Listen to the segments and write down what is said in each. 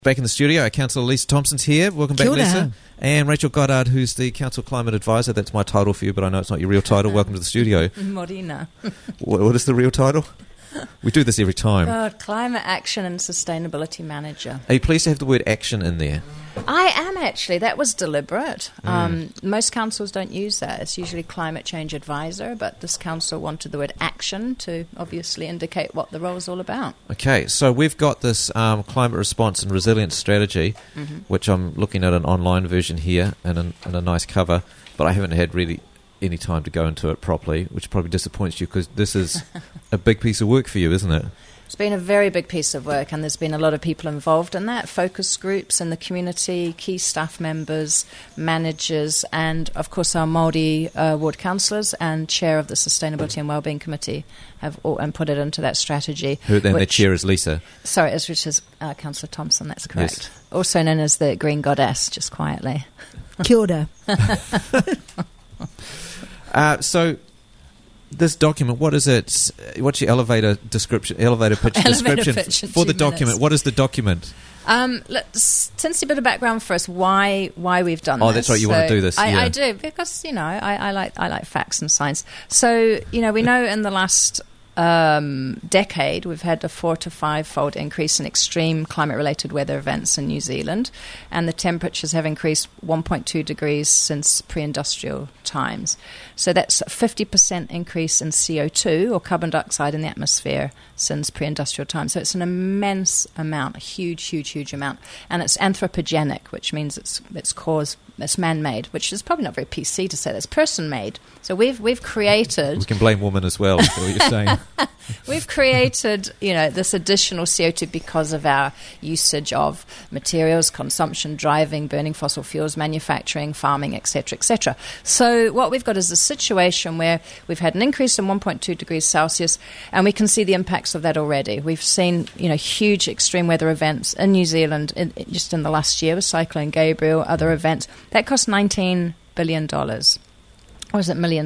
Back in the studio, Councillor Lisa Thompson's here. Welcome back, Lisa. And Rachel Goddard, who's the Council Climate Advisor. That's my title for you, but I know it's not your real title. Welcome to the studio. Morena. What is the real title? We do this every time. God, Climate Action and Sustainability Manager. Are you pleased to have the word action in there? I am, actually. That was deliberate. Most councils don't use that. It's usually Climate Change Advisor, but this council wanted the word action to obviously indicate what the role is all about. Okay, so we've got this climate response and resilience strategy, which I'm looking at an online version here and a nice cover, but I haven't had really any time to go into it properly, which probably disappoints you because this is a big piece of work for you, isn't it? It's been a very big piece of work, and there's been a lot of people involved in that, focus groups in the community, key staff members, managers, and, of course, our Māori ward councillors and chair of the Sustainability and Wellbeing Committee have and put it into that strategy. Then the chair is Lisa. Sorry, which is Councillor Thompson, that's correct. Yes. Also known as the Green Goddess, just quietly. Kia ora. So this document, what is it? What's your elevator pitch description for the document? Minutes. What is the document? Let's a bit of background first. Why we've done this? Oh, that's right. You want to do this? I do, because I like facts and science. So we know in the last decade we've had a 4 to 5-fold increase in extreme climate-related weather events in New Zealand, and the temperatures have increased 1.2 degrees since pre-industrial times. So that's a 50% increase in CO2 or carbon dioxide in the atmosphere since pre-industrial times. So it's an immense amount, a huge amount, and it's anthropogenic, which means it's man-made, which is probably not very PC to say. That's person-made. So we've created. We can blame women as well. Is what you're saying. We've created, this additional CO2 because of our usage of materials, consumption, driving, burning fossil fuels, manufacturing, farming, etc., etc. So what we've got is a situation where we've had an increase in 1.2 degrees Celsius, and we can see the impacts of that already. We've seen, huge extreme weather events in New Zealand just in the last year with Cyclone Gabriel, other events. That cost $19 billion. Or is it $1 million?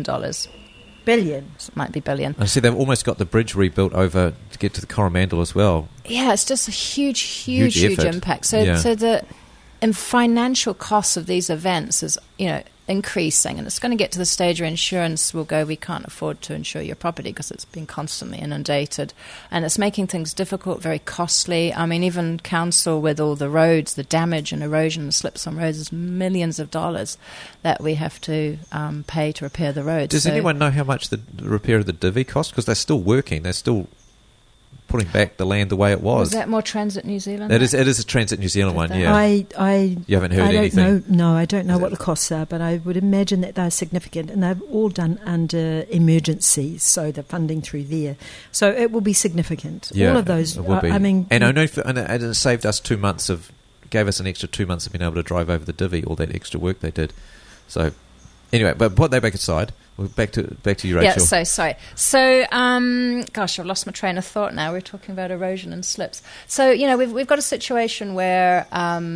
Billion. It might be billion. I see they've almost got the bridge rebuilt over to get to the Coromandel as well. Yeah, it's just a huge impact. So the financial costs of these events is, increasing, and it's going to get to the stage where insurance will go, we can't afford to insure your property because it's been constantly inundated, and it's making things difficult, very costly. I mean, even council with all the roads, the damage and erosion and slips on roads is millions of dollars that we have to pay to repair the roads. Does anyone know how much the repair of the divvy cost? Because they're still working, they're still putting back the land the way it was. Is that more Transit New Zealand? It is a Transit New Zealand one, yeah. You haven't heard anything? No, I don't know what the costs are, but I would imagine that they're significant, and they've all done under emergencies, so the funding through there. So it will be significant. Yeah, all of those. It will be. And I know, and it saved us 2 months gave us an extra 2 months of being able to drive over the divvy, all that extra work they did. So anyway, but put that back aside. We're back to you, Rachel. Yeah, so sorry. So, gosh, I've lost my train of thought now. We're talking about erosion and slips. So, we've got a situation where,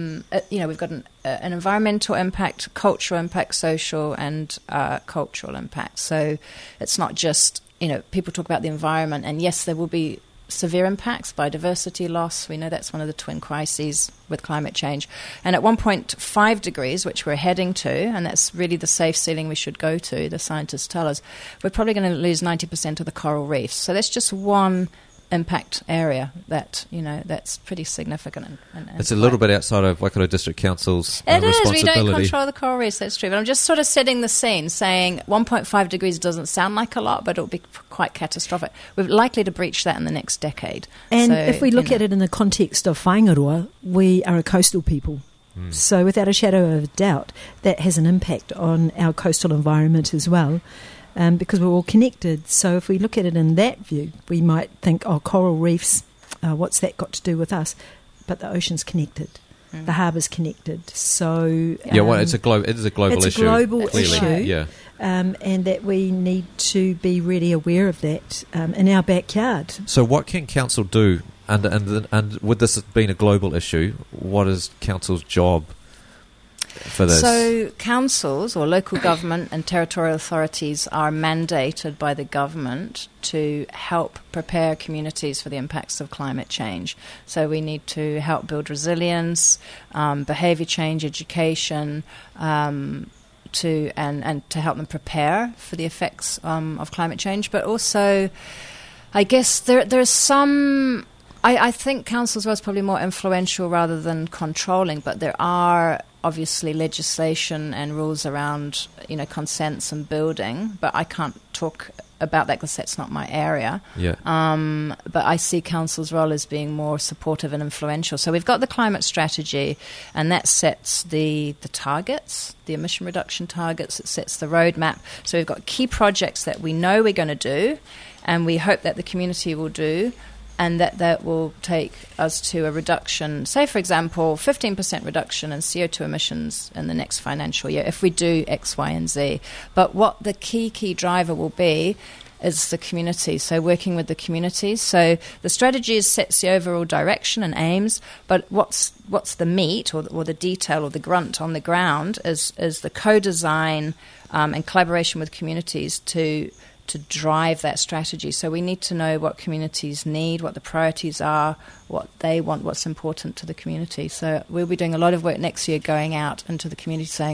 we've got an environmental impact, cultural impact, social and cultural impact. So it's not just, people talk about the environment, and yes, there will be severe impacts, biodiversity loss. We know that's one of the twin crises with climate change. And at 1.5 degrees, which we're heading to, and that's really the safe ceiling we should go to, the scientists tell us, we're probably going to lose 90% of the coral reefs. So that's just one impact area that, that's pretty significant. And it's a little bit outside of Waikato District Council's responsibility. It is. We don't control the coral reefs, that's true. But I'm just sort of setting the scene, saying 1.5 degrees doesn't sound like a lot, but it'll be quite catastrophic. We're likely to breach that in the next decade. And if we look at it in the context of Whaingaroa, we are a coastal people. So without a shadow of a doubt, that has an impact on our coastal environment as well. Because we're all connected. So if we look at it in that view, we might think, coral reefs, what's that got to do with us? But the ocean's connected. The harbour's connected. So it is a global issue. It's a global clearly. issue, and that we need to be really aware of that in our backyard. So what can council do? And with this being a global issue, what is council's job for this? So councils or local government and territorial authorities are mandated by the government to help prepare communities for the impacts of climate change. So we need to help build resilience, behaviour change, education, to help them prepare for the effects of climate change. But also, I guess there's some. I think councils was probably more influential rather than controlling, but there are obviously legislation and rules around, consents and building, but I can't talk about that because that's not my area. Yeah. But I see council's role as being more supportive and influential. So we've got the climate strategy, and that sets the targets, the emission reduction targets. It sets the roadmap. So we've got key projects that we know we're going to do, and we hope that the community will do, and that will take us to a reduction, say, for example, 15% reduction in CO2 emissions in the next financial year if we do X, Y, and Z. But what the key driver will be is the community, so working with the communities. So the strategy sets the overall direction and aims, but what's the meat or the detail or the grunt on the ground is the co-design and collaboration with communities to drive that strategy. So we need to know what communities need, what the priorities are, what they want, what's important to the community. So we'll be doing a lot of work next year going out into the community saying,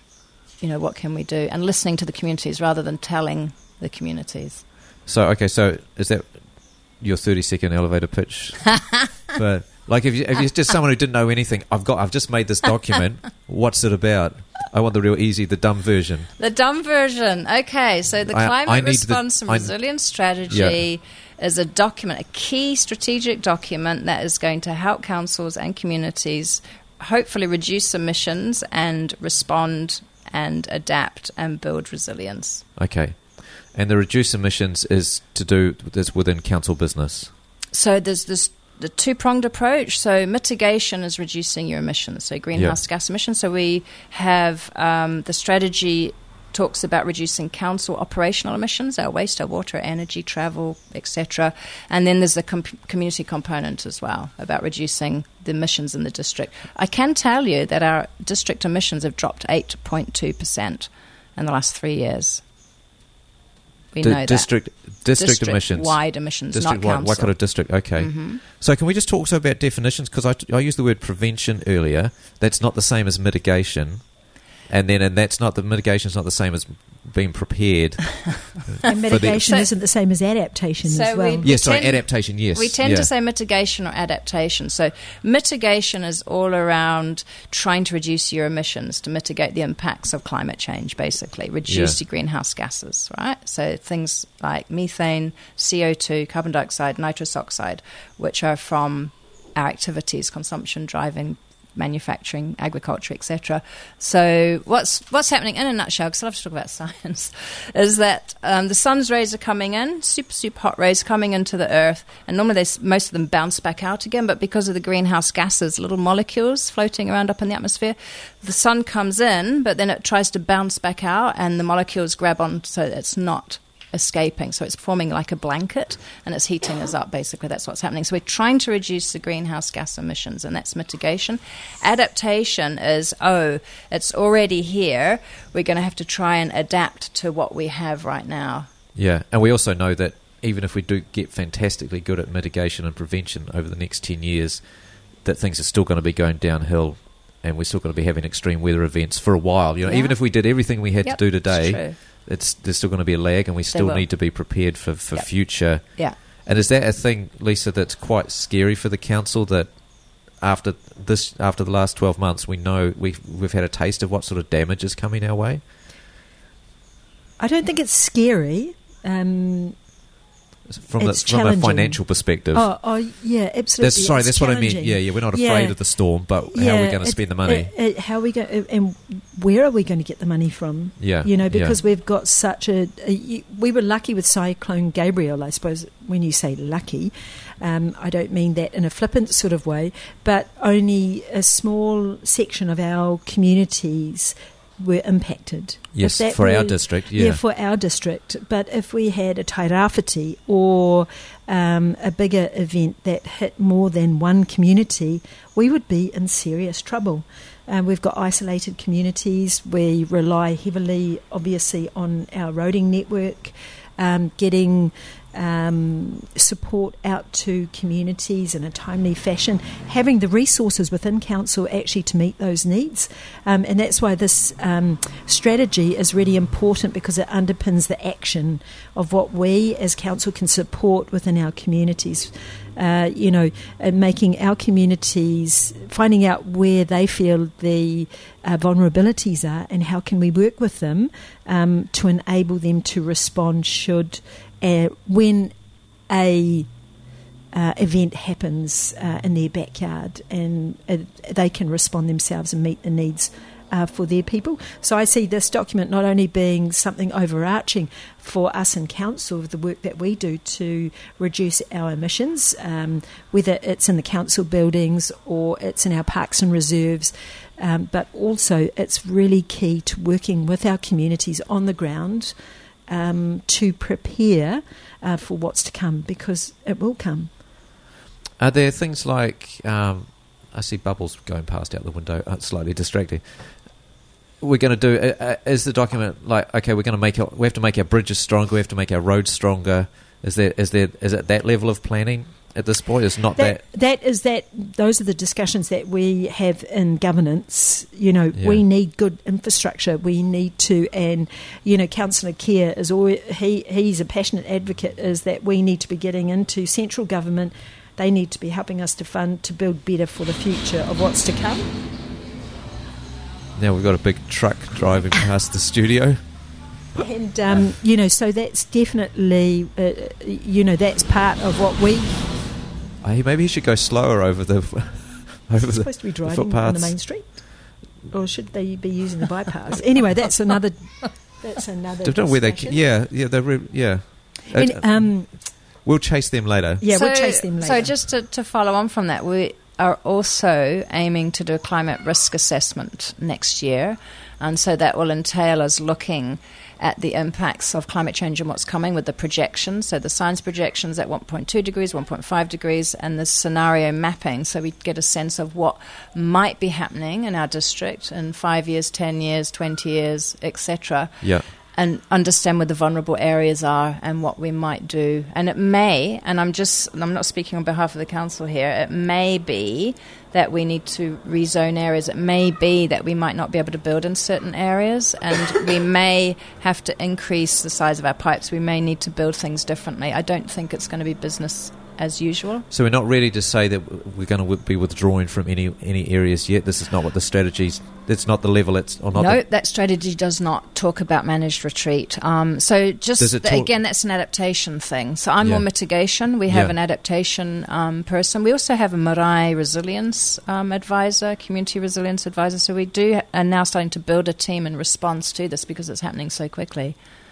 what can we do? And listening to the communities rather than telling the communities. So is that your 30-second elevator pitch? But like if you're just someone who didn't know anything, I've just made this document. What's it about? I want the real easy, the dumb version. The dumb version. Okay, so the Climate Response and Resilience Strategy is a document, a key strategic document that is going to help councils and communities hopefully reduce emissions and respond and adapt and build resilience. Okay. And the reduce emissions is within council business? So there's the two-pronged approach. So mitigation is reducing your emissions, so greenhouse gas emissions. So we have the strategy talks about reducing council operational emissions, our waste, our water, energy, travel, etc. And then there's the community component as well, about reducing the emissions in the district. I can tell you that our district emissions have dropped 8.2% in the last 3 years. We know district emissions. Wide emissions, not council. What kind of district? Okay. Mm-hmm. So can we just talk about definitions? Because I used the word prevention earlier. That's not the same as mitigation. And that's not the mitigation is not the same as being prepared. And mitigation isn't the same as adaptation as well. Adaptation, yes. We tend to say mitigation or adaptation. So mitigation is all around trying to reduce your emissions to mitigate the impacts of climate change, basically. Reduce your greenhouse gases, right? So things like methane, CO2, carbon dioxide, nitrous oxide, which are from our activities, consumption, driving, manufacturing, agriculture, etc. So what's happening in a nutshell, because I love to talk about science, is that the sun's rays are coming in, super hot rays coming into the earth, and normally most of them bounce back out again, but because of the greenhouse gases, little molecules floating around up in the atmosphere, the sun comes in, but then it tries to bounce back out, and the molecules grab on so it's not escaping. So it's forming like a blanket and it's heating us up, basically. That's what's happening. So we're trying to reduce the greenhouse gas emissions, and that's mitigation. Adaptation is, it's already here. We're going to have to try and adapt to what we have right now. Yeah, and we also know that even if we do get fantastically good at mitigation and prevention over the next 10 years, that things are still going to be going downhill, and we're still going to be having extreme weather events for a while. Even if we did everything we had to do today, there's still going to be a lag, and we still need to be prepared for future. Yeah. And is that a thing, Lisa, that's quite scary for the council, that after the last 12 months, we know we've had a taste of what sort of damage is coming our way? I don't think it's scary. From a financial perspective. Oh, yeah, absolutely. That's what I mean. Yeah, we're not afraid of the storm, but how are we going to spend the money? How are we going, and where are we going to get the money from? Yeah, because we've got such we were lucky with Cyclone Gabrielle, I suppose. When you say lucky, I don't mean that in a flippant sort of way, but only a small section of our communities were impacted. Yes, If that for our were- district, yeah. for our district. But if we had a Tairāwhiti or a bigger event that hit more than one community, we would be in serious trouble. We've got isolated communities. We rely heavily, obviously, on our roading network, getting support out to communities in a timely fashion, having the resources within council actually to meet those needs. And that's why this strategy is really important, because it underpins the action of what we as council can support within our communities. Making our communities, finding out where they feel the vulnerabilities are and how can we work with them to enable them to respond when a event happens in their backyard, and they can respond themselves and meet the needs for their people. So I see this document not only being something overarching for us in council, the work that we do to reduce our emissions, whether it's in the council buildings or it's in our parks and reserves, but also it's really key to working with our communities on the ground to prepare for what's to come, because it will come. Are there things like, I see bubbles going past out the window, slightly distracting. We're going to do, is the document like, okay, we have to make our bridges stronger, we have to make our roads stronger. Is it that level of planning at this point? It's not that. Those are the discussions that we have in governance. We need good infrastructure. We need to, and Councillor Kerr is always, he's a passionate advocate, is that we need to be getting into central government. They need to be helping us to build better for the future of what's to come. Now we've got a big truck driving past the studio. And, so that's definitely, that's part of what we... Maybe he should go slower over the supposed to be driving on the main street? Or should they be using the bypass? Anyway, that's another discussion. We'll chase them later. Yeah, we'll chase them later. So just to follow on from that, we are also aiming to do a climate risk assessment next year, and so that will entail us looking at the impacts of climate change and what's coming with the projections, so the science projections at 1.2 degrees, 1.5 degrees, and the scenario mapping, so we get a sense of what might be happening in our district in 5 years, 10 years, 20 years, etc. Yeah. And understand where the vulnerable areas are and what we might do. And it may, and I'm not speaking on behalf of the council here, it may be that we need to rezone areas. It may be that we might not be able to build in certain areas, and we may have to increase the size of our pipes. We may need to build things differently. I don't think it's going to be business as usual. So we're not ready to say that we're going to be withdrawing from any areas yet. This is not what the strategy's. It's not the level. That strategy does not talk about managed retreat. So again, that's an adaptation thing. So I'm more mitigation. We have an adaptation person. We also have a marae resilience advisor, community resilience advisor. So we are now starting to build a team in response to this, because it's happening so quickly.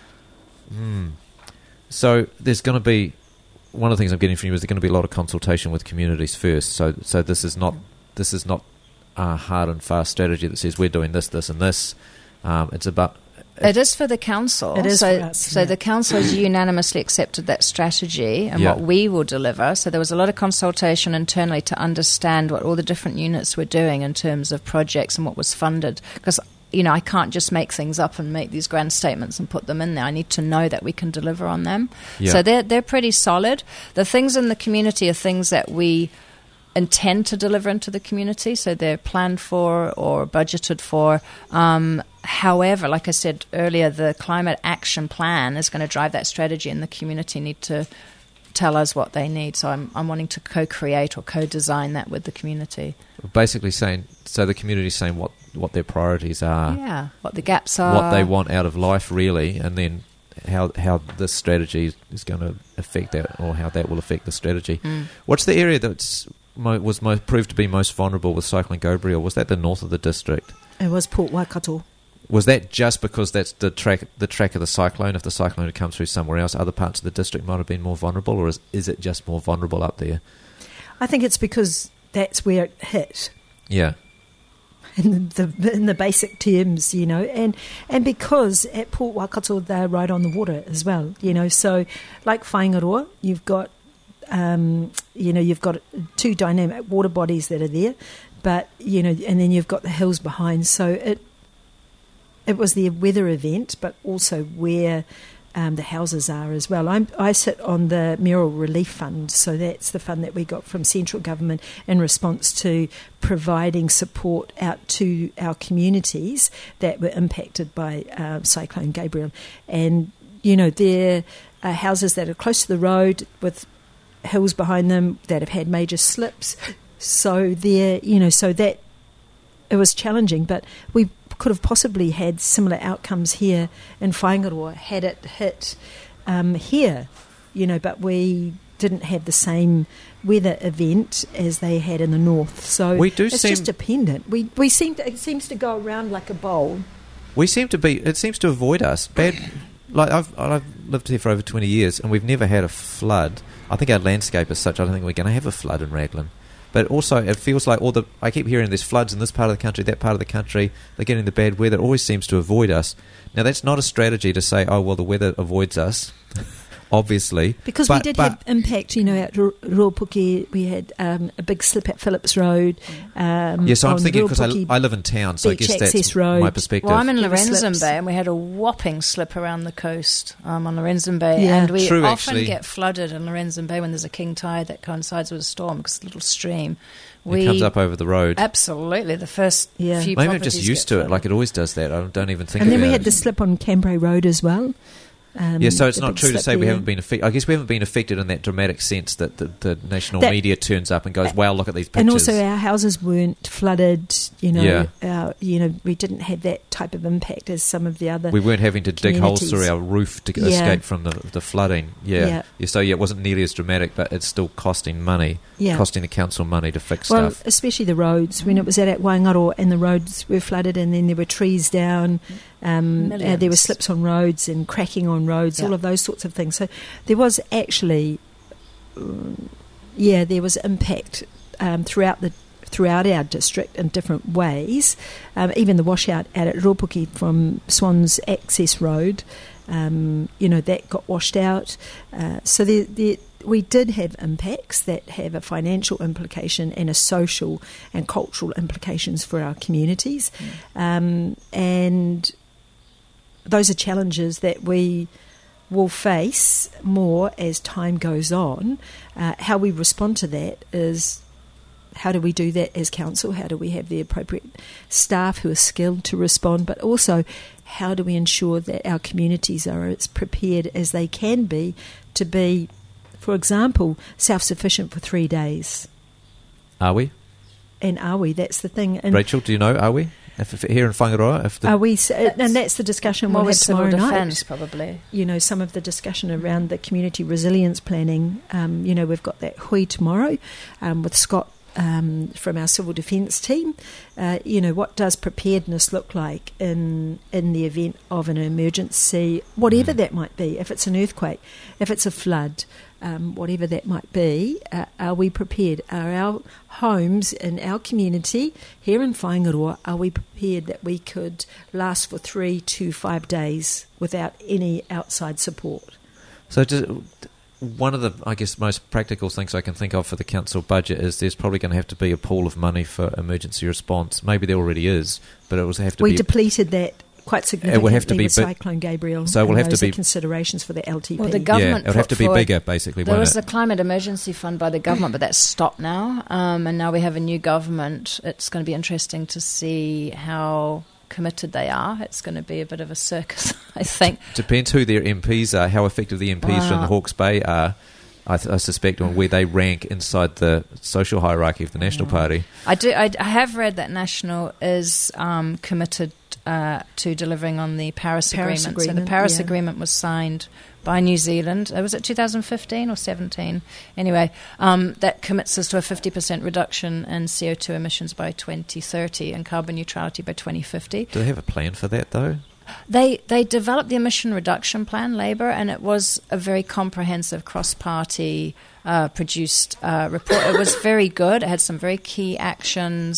So there's going to be. One of the things I'm getting from you is there's going to be a lot of consultation with communities first. So this is not a hard and fast strategy that says we're doing this, this, and this. It's about. It is for the council. It is for us. So the council has unanimously accepted that strategy and what we will deliver. So there was a lot of consultation internally to understand what all the different units were doing in terms of projects and what was funded. Because I can't just make things up and make these grand statements and put them in there. I need to know that we can deliver on them. Yeah. So they're pretty solid. The things in the community are things that we intend to deliver into the community, so they're planned for or budgeted for. However, like I said earlier, the climate action plan is going to drive that strategy, and the community need to tell us what they need. So I'm wanting to co-create or co-design that with the community. Basically saying, so the community is saying what their priorities are, what the gaps are, what they want out of life, really, and then how this strategy is going to affect that, or how that will affect the strategy. What's the area that was proved to be most vulnerable with Cyclone Gabrielle? Was that the north of the district? It was Port Waikato. Was that just because that's the track of the cyclone? If the cyclone had come through somewhere else, other parts of the district might have been more vulnerable, or is it just more vulnerable up there? I think it's because that's where it hit. Yeah. in the basic terms, and because at Port Waikato they're right on the water as well, so like Whaingaroa, you've got you've got two dynamic water bodies that are there, but and then you've got the hills behind, so it was the weather event, but also where the houses are as well. I sit on the Mayoral Relief Fund, so that's the fund that we got from central government in response to providing support out to our communities that were impacted by Cyclone Gabriel. And, there are houses that are close to the road with hills behind them that have had major slips. So so that it was challenging, but we could have possibly had similar outcomes here in Whaingaroa had it hit here, but we didn't have the same weather event as they had in the north. So it's just dependent. It seems to go around like a bowl. It seems to avoid us. Like I've lived here for over 20 years and we've never had a flood. I think our landscape is such, I don't think we're going to have a flood in Raglan. But also, it feels like I keep hearing there's floods in this part of the country, that part of the country. They're getting the bad weather. It always seems to avoid us. Now, that's not a strategy to say, oh, well, the weather avoids us, obviously. Because we did have impact, at Ruapuke. We had a big slip at Phillips Road. So I'm thinking, because I live in town, so I guess that's my perspective. Well, I'm in Lorenzen Bay, and we had a whopping slip around the coast on Lorenzen Bay. Yeah. And we often get flooded in Lorenzen Bay when there's a king tide that coincides with a storm, because it's a little stream. It comes up over the road. Absolutely. The first few Maybe I'm just used to it, like it always does that. I don't even think about it. And then we had the slip on Cambrai Road as well. So it's not true to say we haven't been affected. I guess we haven't been affected in that dramatic sense that the national media turns up and goes, wow, look at these pictures. And also our houses weren't flooded, we didn't have that type of impact as some of the other We weren't having to dig holes through our roof to escape from the flooding. So it wasn't nearly as dramatic, but it's still costing money, costing the council money to fix stuff. Well, especially the roads. When it was at Waigaroa and the roads were flooded and then there were trees down, there were slips on roads and cracking on roads, all of those sorts of things. So there was actually, there was impact throughout our district in different ways. Even the washout out at Ruapuke from Swans Access Road, that got washed out. So we did have impacts that have a financial implication and a social and cultural implications for our communities. And those are challenges that we will face more as time goes on. How we respond to that is, how do we do that as council? How do we have the appropriate staff who are skilled to respond? But also, how do we ensure that our communities are as prepared as they can be to be, for example, self-sufficient for 3 days? Are we? And are we? That's the thing. And Rachel, do you know, are we? If here in Whaingaroa? Are we? And that's the discussion we'll have tomorrow defense, night. Probably. Some of the discussion around the community resilience planning. We've got that hui tomorrow with Scott from our civil defence team. What does preparedness look like in the event of an emergency, whatever that might be? If it's an earthquake, if it's a flood, whatever that might be, are we prepared? Are our homes in our community here in Whaingaroa, are we prepared that we could last for 3 to 5 days without any outside support? So one of the, I guess, most practical things I can think of for the council budget is there's probably going to have to be a pool of money for emergency response. Maybe there already is, but it will have to be... We depleted that quite significantly. It will have to be with Cyclone Gabriel. So it will have to be considerations for the LTP. Well, the government it will have to be bigger, basically. There was the climate emergency fund by the government, but that's stopped now. And now we have a new government. It's going to be interesting to see how committed they are. It's going to be a bit of a circus, I think. Depends who their MPs are, how effective the MPs from the Hawke's Bay are. I suspect on where they rank inside the social hierarchy of the National Party. I have read that National is committed to delivering on the Paris Agreement. So the Paris Agreement was signed by New Zealand. Was it 2015 or 17? Anyway, that commits us to a 50% reduction in CO2 emissions by 2030 and carbon neutrality by 2050. Do they have a plan for that, though? They developed the emission reduction plan, Labour, and it was a very comprehensive cross-party produced report. It was very good. It had some very key actions.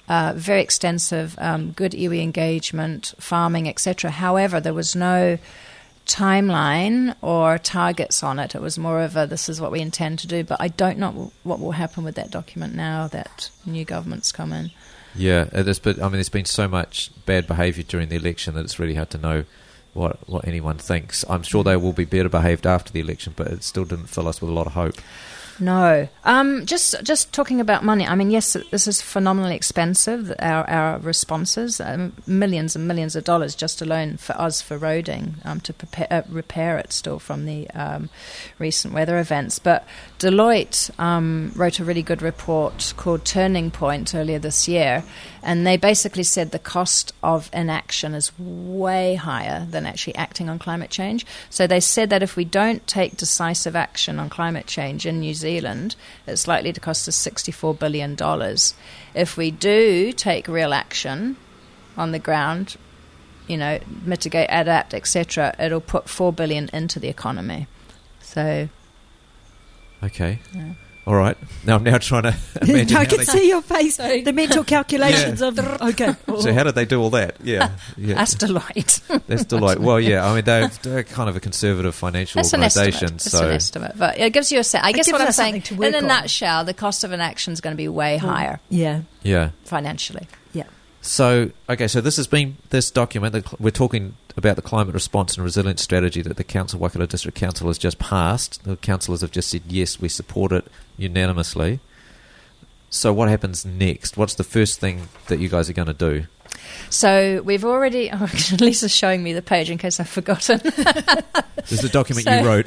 very extensive, good iwi engagement, farming, etc. However, there was no timeline or targets on it. It was more of a, this is what we intend to do, but I don't know what will happen with that document now that new government's come in. Yeah, it is, but I mean, there's been so much bad behaviour during the election that it's really hard to know what anyone thinks. I'm sure they will be better behaved after the election, but it still didn't fill us with a lot of hope. No. Just talking about money, I mean, yes, this is phenomenally expensive, our responses, millions and millions of dollars just alone for us for roading, to repair it still from the recent weather events. But Deloitte wrote a really good report called Turning Point earlier this year, and they basically said the cost of inaction is way higher than actually acting on climate change. So they said that if we don't take decisive action on climate change in New Zealand, it's likely to cost us $64 billion. If we do take real action on the ground, mitigate, adapt, etc., it'll put $4 billion into the economy. So, okay. Yeah. All right. Now I'm trying to imagine. I can see your face. The mental calculations of. Okay. So how did they do all that? Yeah. That's Deloitte. That's Deloitte. Well, yeah. I mean, they're kind of a conservative financial organisation. It's an estimate, but it gives you a sense. I guess what I'm saying, in a on. nutshell, the cost of an action is going to be way higher. Yeah. Financially. Yeah. So, okay, so this has been this document. We're talking about the climate response and resilience strategy that the Waikato District Council has just passed. The councillors have just said, yes, we support it unanimously. So what happens next? What's the first thing that you guys are going to do? So we've already... Oh, Lisa's showing me the page in case I've forgotten. This is the document you wrote.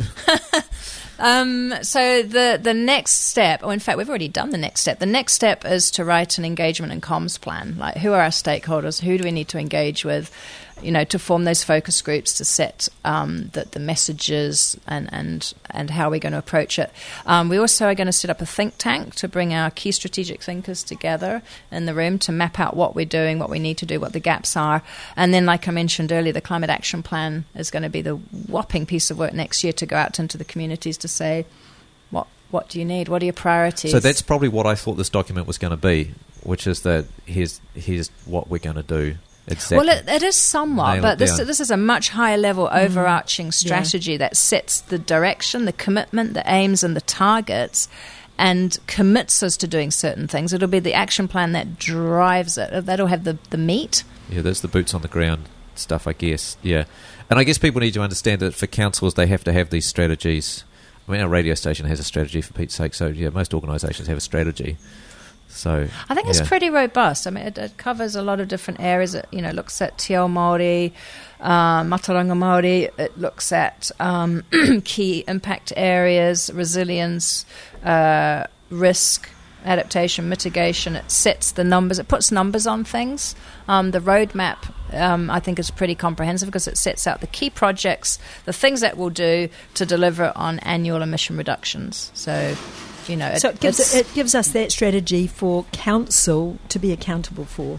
So the next step, or in fact, we've already done the next step. The next step is to write an engagement and comms plan. Like, who are our stakeholders? Who do we need to engage with? To form those focus groups to set the messages and how we're going to approach it. We also are going to set up a think tank to bring our key strategic thinkers together in the room to map out what we're doing, what we need to do, what the gaps are. And then, like I mentioned earlier, the Climate Action Plan is going to be the whopping piece of work next year to go out into the communities to say, what do you need? What are your priorities? So that's probably what I thought this document was going to be, which is that here's what we're going to do. Exactly. Well, it is somewhat, but this is a much higher level overarching strategy that sets the direction, the commitment, the aims and the targets, and commits us to doing certain things. It'll be the action plan that drives it. That'll have the meat. Yeah, there's the boots on the ground stuff, I guess. Yeah. And I guess people need to understand that for councils, they have to have these strategies. I mean, our radio station has a strategy, for Pete's sake, so yeah, most organisations have a strategy. So I think it's pretty robust. I mean, it covers a lot of different areas. It looks at Te Ao Māori, Mataranga Māori. It looks at key impact areas, resilience, risk, adaptation, mitigation. It sets the numbers. It puts numbers on things. The roadmap, I think, is pretty comprehensive because it sets out the key projects, the things that we'll do to deliver on annual emission reductions. So... it gives us that strategy for council to be accountable for,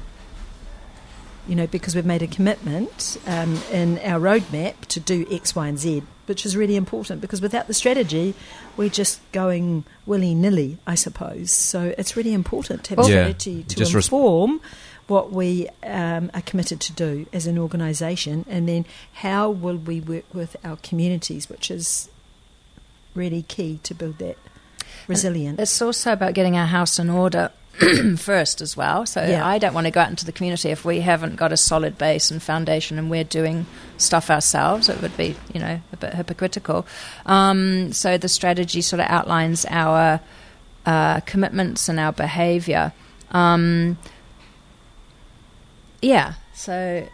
because we've made a commitment in our roadmap to do X, Y and Z, which is really important because without the strategy, we're just going willy-nilly, I suppose. So it's really important to have a strategy to inform what we are committed to do as an organisation, and then how will we work with our communities, which is really key to build that resilience. It's also about getting our house in order first as well. So I don't want to go out into the community if we haven't got a solid base and foundation and we're doing stuff ourselves. It would be, a bit hypocritical. So the strategy sort of outlines our commitments and our behaviour. So...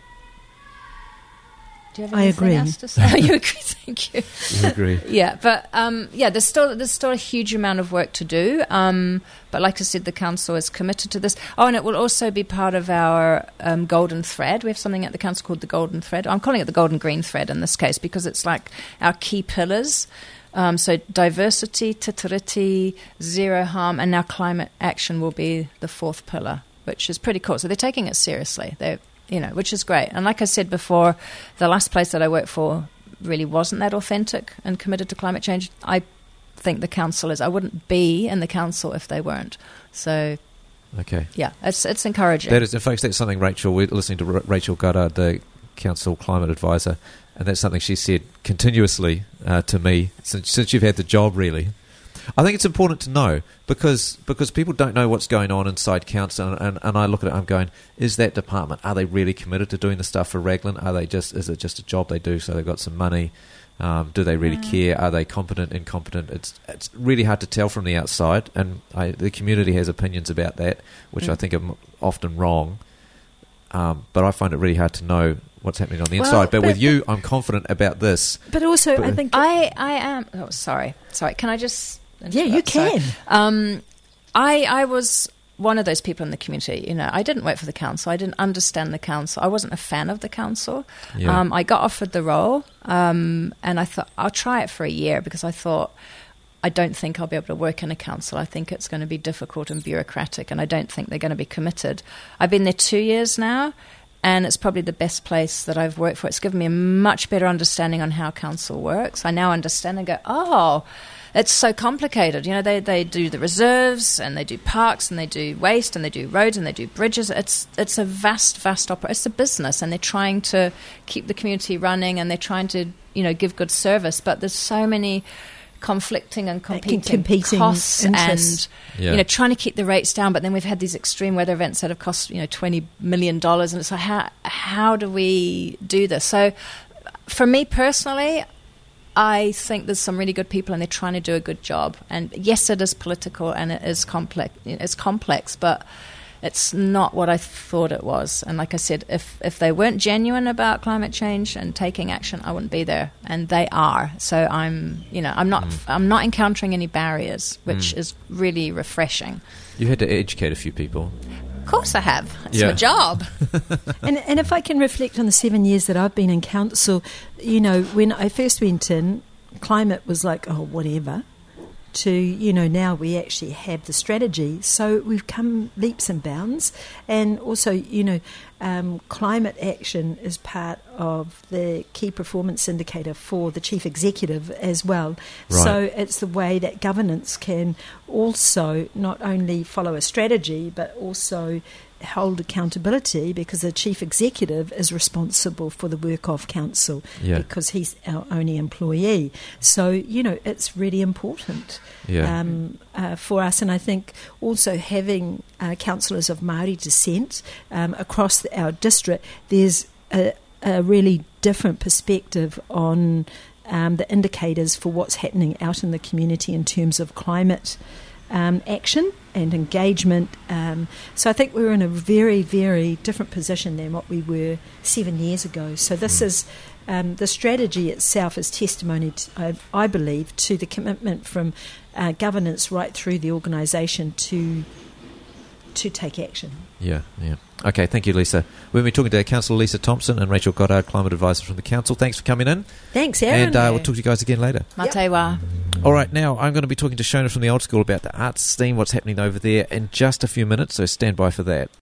Do you have anything else to say? You agree? Thank you. You agree? Yeah, but there's still a huge amount of work to do. But like I said, the council is committed to this. Oh, and it will also be part of our golden thread. We have something at the council called the golden thread. I'm calling it the golden green thread in this case because it's like our key pillars. So diversity, titiriti, zero harm, and now climate action will be the fourth pillar, which is pretty cool. So they're taking it seriously. Which is great. And like I said before, the last place that I worked for really wasn't that authentic and committed to climate change. I think the council is. I wouldn't be in the council if they weren't. So, Okay. Yeah, it's encouraging. That is, in fact, that's something we're listening to Rachel Goddard, the Council Climate Advisor, and that's something she said continuously to me since you've had the job, really. I think it's important to know because people don't know what's going on inside council, and I look at it, I'm going, is that department, are they really committed to doing the stuff for Raglan? Is it just a job they do so they've got some money? Do they really care? Are they competent, incompetent? It's really hard to tell from the outside, and the community has opinions about that, which I think are often wrong. But I find it really hard to know what's happening on the inside. But with you, I'm confident about this. But also, I think I am. Oh, sorry. Can I just? Yeah, you can. I was one of those people in the community. You know, I didn't work for the council. I didn't understand the council. I wasn't a fan of the council. Yeah. I got offered the role, and I thought I'll try it for a year because I thought I don't think I'll be able to work in a council. I think it's going to be difficult and bureaucratic, and I don't think they're going to be committed. I've been there 2 years now, and it's probably the best place that I've worked for. It's given me a much better understanding on how council works. I now understand and go, oh, it's so complicated. You know, they do the reserves, and they do parks, and they do waste, and they do roads, and they do bridges. It's a vast operation. It's a business, and they're trying to keep the community running, and they're trying to, you know, give good service. But there's so many conflicting and competing costs interests. And you know, trying to keep the rates down, but then we've had these extreme weather events that have cost, you know, $20 million, and it's like, how do we do this? So for me personally, I think there's some really good people and they're trying to do a good job, and yes, it is political and it is complex. It's complex, but it's not what I thought it was. And like I said, if they weren't genuine about climate change and taking action, I wouldn't be there. And they are. So I'm not encountering any barriers, which is really refreshing. You had to educate a few people. Of course I have. It's my job. And if I can reflect on the 7 years that I've been in council, you know, when I first went in, climate was like, oh, whatever. To, you know, now we actually have the strategy. So we've come leaps and bounds. And also, you know, climate action is part of the key performance indicator for the chief executive as well. Right. So it's the way that governance can also not only follow a strategy, but also hold accountability, because the chief executive is responsible for the work of council because he's our only employee. So, you know, it's really important for us. And I think also having councillors of Māori descent across our district, there's a really different perspective on the indicators for what's happening out in the community in terms of climate action and engagement. So I think we're in a very, very different position than what we were 7 years ago. So this is the strategy itself is testimony, I believe, to the commitment from governance right through the organisation to take action. Yeah. Okay, thank you, Lisa. We'll be talking to Councillor Lisa Thompson and Rachel Goddard, Climate Advisor from the Council. Thanks for coming in. Thanks, Aaron. And we'll talk to you guys again later. Mā te wā. All right, now I'm going to be talking to Shona from the Old School about the arts theme, what's happening over there in just a few minutes, so stand by for that.